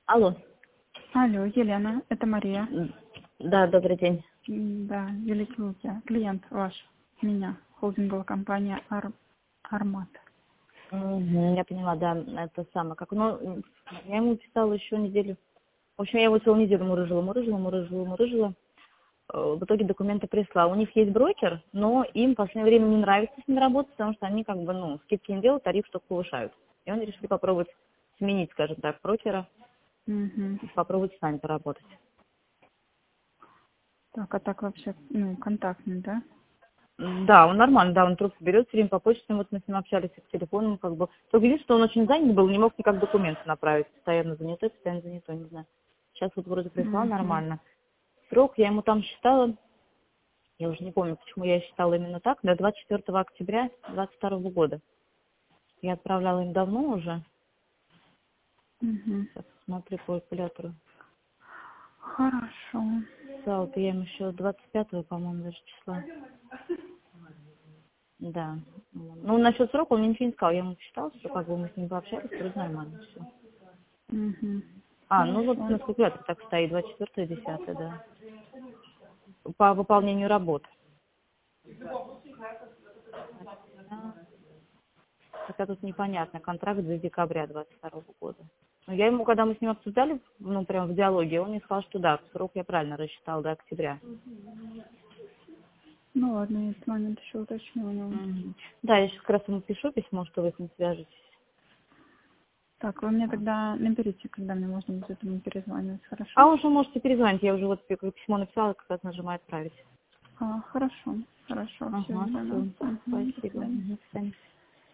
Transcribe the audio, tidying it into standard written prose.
Алло. Алло, Елена, это Мария. Да, добрый день. Да, великий я, клиент ваш, меня, холдинговая компания Армат. Я поняла, да, это самое. Ну, я ему писала еще неделю. В общем, я его целую неделю мурыжила. В итоге документы прислала. У них есть брокер, но им в последнее время не нравится с ними работать, потому что они скидки не делают, тариф только повышают. И они решили попробовать сменить, скажем так, брокера, и попробовать сами поработать. Так, а так вообще, контактный, да? Да, он нормально, да, он трубку берет все время по почте, вот мы с ним общались по телефону, Только видишь, что он очень занят был, не мог никак документы направить, постоянно занятой, не знаю. Сейчас вот вроде прислал нормально. Срок я ему там считала, я уже не помню, почему я считала именно так, до 24 октября 2022 года. Я отправляла им давно уже. Сейчас смотрю по калькулятору. Хорошо. Да, я им еще 25-го, по-моему, даже числа. Да. Ну, насчет срока он мне ничего не сказал. Я ему посчитала, что мы с ним пообщались, вроде нормально все. Ну вот на калькуляторе так стоит, 24-е, 10-е, да. По выполнению работ. Хотя тут непонятно, контракт до декабря 22 года. Но я ему, когда мы с ним обсуждали, прям в диалоге, он мне сказал, что да, срок я правильно рассчитала до октября. Ну ладно, я этот момент еще уточню у него. Да, я сейчас как раз ему пишу письмо, что вы с ним свяжетесь. Так, вы мне тогда наберите, когда мне можно будет ему перезванивать, хорошо? А уже можете перезвонить, я уже вот письмо написала, как раз нажимаю отправить. Хорошо, все, Ага, Елена. все. До Спасибо. свидания. До свидания.